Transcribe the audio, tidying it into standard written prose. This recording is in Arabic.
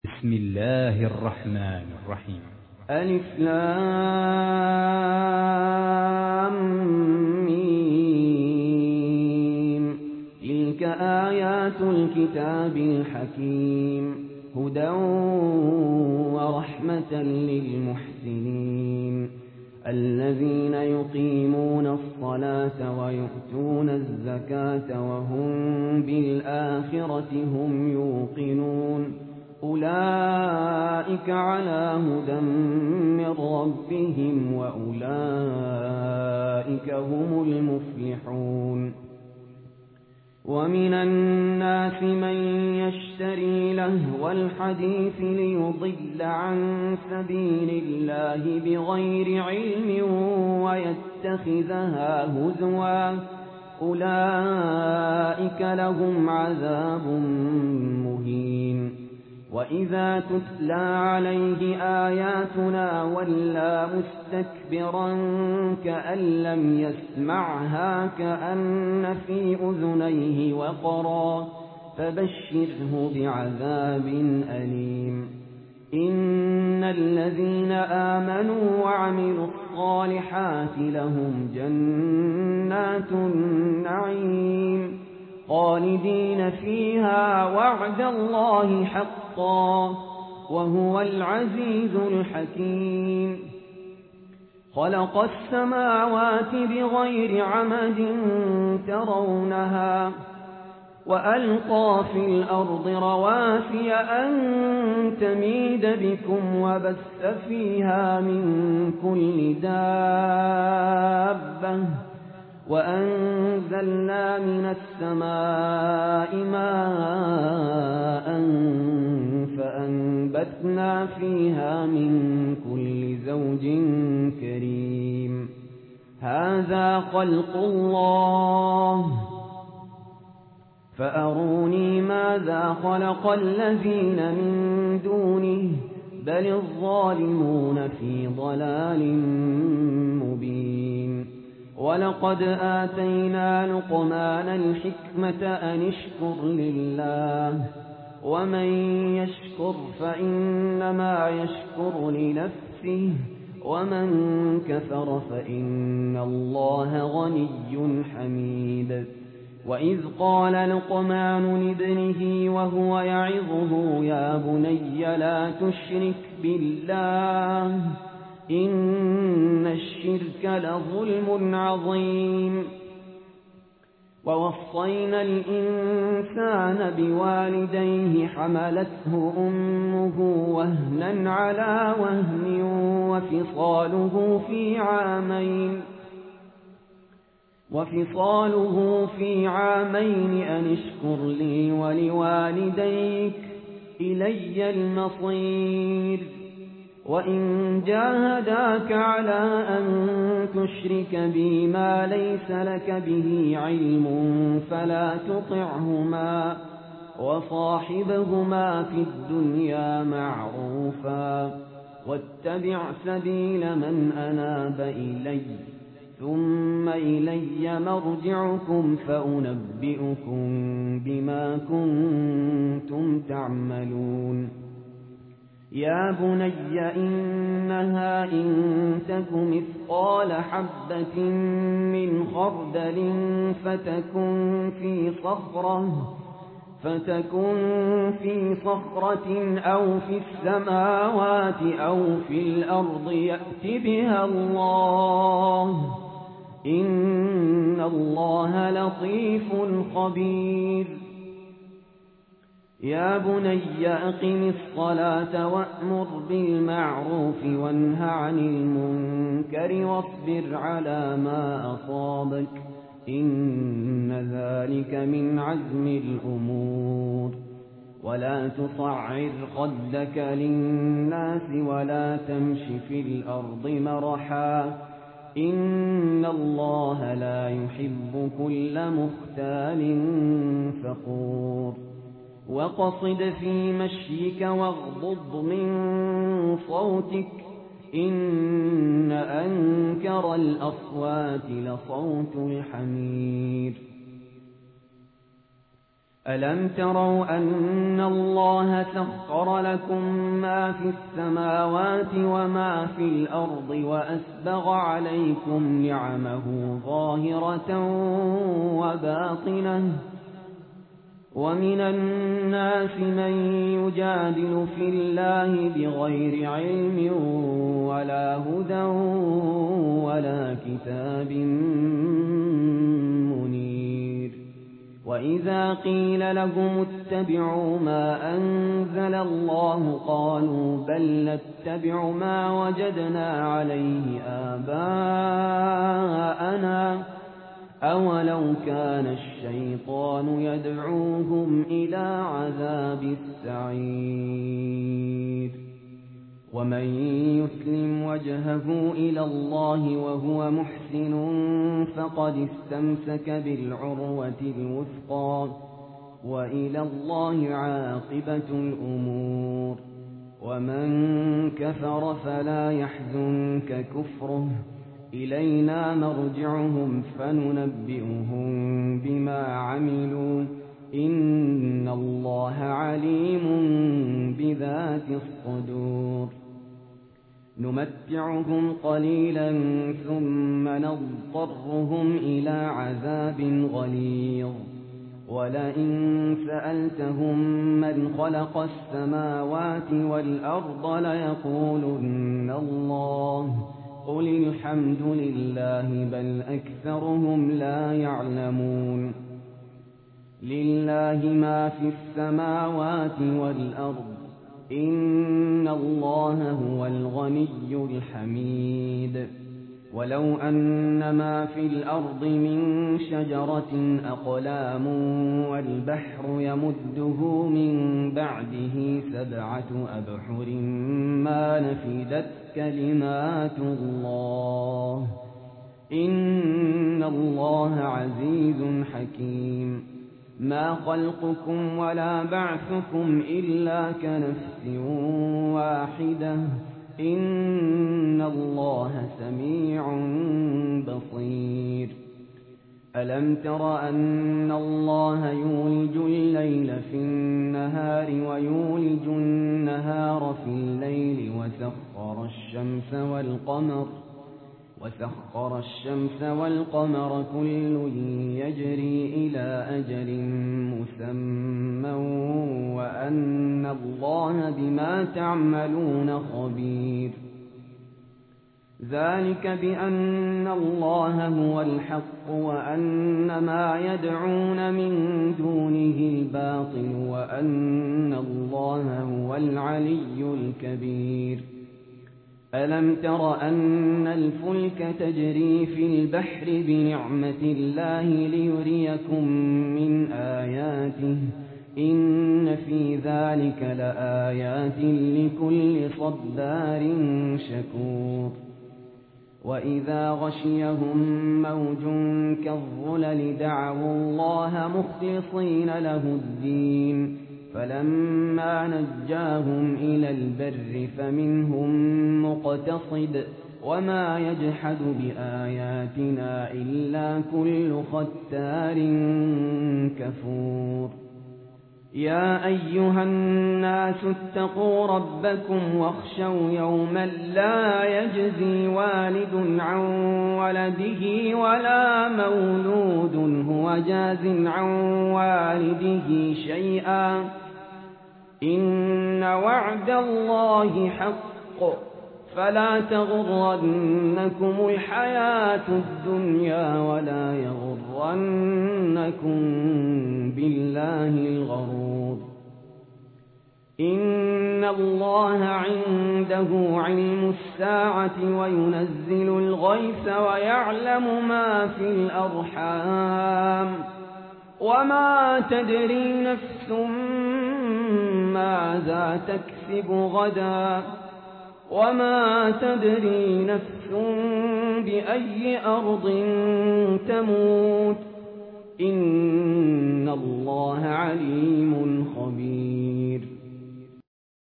بسم الله الرحمن الرحيم. ألف لام ميم. تلك آيات الكتاب الحكيم هدى ورحمة للمحسنين الذين يقيمون الصلاة ويؤتون الزكاة وهم بالآخرة هم يوقنون أولئك على هدى من ربهم وأولئك هم المفلحون. ومن الناس من يشتري لهو الحديث ليضل عن سبيل الله بغير علم ويتخذها هزوا أولئك لهم عذاب مهين. وإذا تتلى عليه آياتنا ولى مستكبرا كأن لم يسمعها كأن في أذنيه وقرا فبشره بعذاب أليم. إن الذين آمنوا وعملوا الصالحات لهم جنات النعيم خالدين فيها وعد الله حقا وهو العزيز الحكيم. خلق السماوات بغير عمد ترونها وألقى في الأرض رواسي أن تميد بكم وبث فيها من كل دابة وأنزلنا من السماء ماء فأنبتنا فيها من كل زوج كريم. هذا خلق الله فأروني ماذا خلق الذين من دونه بل الظالمون في ضلال مبين. ولقد آتينا لقمان الحكمة أن اشكر لله ومن يشكر فإنما يشكر لنفسه ومن كفر فإن الله غني حميد. وإذ قال لقمان لابنه وهو يعظه يا بني لا تشرك بالله إن الشرك لظلم عظيم. ووصينا الإنسان بوالديه حملته أمه وهنا على وهن وفصاله في عامين أن اشكر لي ولوالديك إلي المصير. وإن جاهداك على أن تشرك بي ما ليس لك به علم فلا تطعهما وصاحبهما في الدنيا معروفا واتبع سبيل من أناب إلي ثم إلي مرجعكم فأنبئكم بما كنتم تعملون. يا بني إنها إن تك مثقال حبة من خردل فتكن في صخرة أو في السماوات أو في الأرض يأت بها الله إن الله لطيف خبير. يا بني أقم الصلاة وأمر بالمعروف وانه عن المنكر واصبر على ما أصابك إن ذلك من عزم الأمور. ولا تصعر خدك للناس ولا تمش في الأرض مرحا إن الله لا يحب كل مختال فخور. وقصد في مشيك واغضض من صوتك إن أنكر الأصوات لصوت الحمير. ألم تروا أن الله سخر لكم ما في السماوات وما في الأرض وأسبغ عليكم نعمه ظاهرة وباطنة ومن الناس من يجادل في الله بغير علم ولا هدى ولا كتاب منير وإذا قيل لهم اتبعوا ما أنزل الله قالوا بل نتبع ما وجدنا عليه آباءنا أولو كان الشيطان يدعوهم إلى عذاب السعير ومن يسلم وجهه إلى الله وهو محسن فقد استمسك بالعروة الوثقى وإلى الله عاقبة الأمور ومن كفر فلا يحزنك كفره إلينا مرجعهم فننبئهم بما عملوا إن الله عليم بذات الصدور نمتعهم قليلا ثم نضطرهم إلى عذاب غليظ ولئن سألتهم من خلق السماوات والأرض ليقولن الله قل الحمد لله بل أكثرهم لا يعلمون لله ما في السماوات والأرض إن الله هو الغني الحميد ولو أن ما في الأرض من شجرة أقلام والبحر يمده من بعده 7 أبحر ما نفدت كلمات الله إن الله عزيز حكيم ما خلقكم ولا بعثكم إلا كنفس واحدة إن الله سميع بصير ألم تر أن الله يولج الليل في النهار ويولج النهار في الليل وسخر الشمس والقمر كل يجري إلى أجل مسمى وأن الله بما تعملون خبير ذلك بأن الله هو الحق وأن ما يدعون من دونه الباطل وأن الله هو العلي الكبير ألم تر أن الفلك تجري في البحر بنعمة الله ليريكم من آياته إن في ذلك لآيات لكل صبار شكور وإذا غشيهم موج كالظلل دعوا الله مخلصين له الدين فلما نجاهم إلى البر فمنهم مقتصد وما يجحد بآياتنا إلا كل ختار كفور يا أيها الناس اتقوا ربكم واخشوا يوما لا يجزي والد عن ولده ولا مولود هو جاز عن والده شيئا إن وعد الله حق فلا تغرنكم الحياة الدنيا ولا يغرنكم بالله الغرور إن الله عنده علم الساعة وينزل الغيث ويعلم ما في الأرحام وما تدري نفس ماذا تكسب غدا وما تدري نفس بأي أرض تموت إن الله عليم خبير